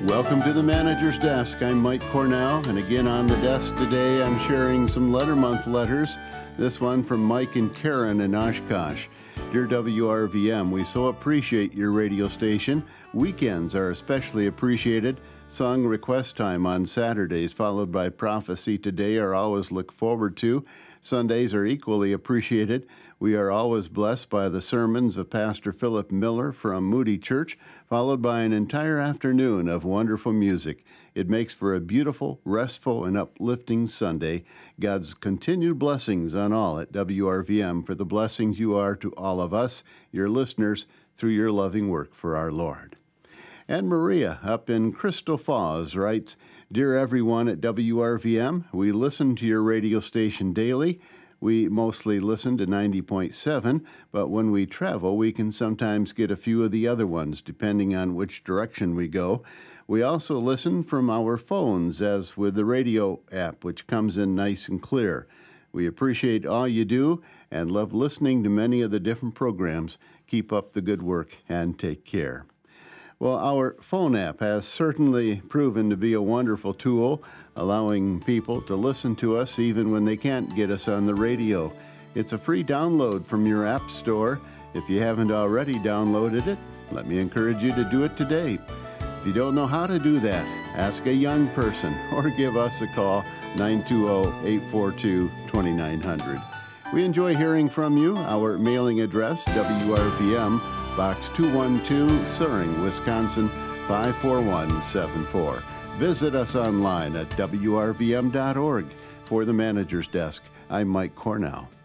Welcome to the Manager's Desk. I'm Mike Cornell, and again on the desk today I'm sharing some Letter Month letters. This one from Mike and Karen in Oshkosh. Dear WRVM, we so appreciate your radio station. Weekends are especially appreciated. Song request time on Saturdays, followed by Prophecy Today, are always looked forward to. Sundays are equally appreciated. We are always blessed by the sermons of Pastor Philip Miller from Moody Church, followed by an entire afternoon of wonderful music. It makes for a beautiful, restful, and uplifting Sunday. God's continued blessings on all at WRVM for the blessings you are to all of us, your listeners, through your loving work for our Lord. And Maria up in Crystal Falls writes, Dear everyone at WRVM, we listen to your radio station daily. We mostly listen to 90.7, but when we travel, we can sometimes get a few of the other ones, depending on which direction we go. We also listen from our phones, as with the radio app, which comes in nice and clear. We appreciate all you do and love listening to many of the different programs. Keep up the good work and take care. Well, our phone app has certainly proven to be a wonderful tool, allowing people to listen to us even when they can't get us on the radio. It's a free download from your app store. If you haven't already downloaded it, let me encourage you to do it today. If you don't know how to do that, ask a young person or give us a call, 920-842-2900. We enjoy hearing from you. Our mailing address, WRVM, Box 212, Suring, Wisconsin, 54174. Visit us online at WRVM.org. For the Manager's Desk, I'm Mike Cornell.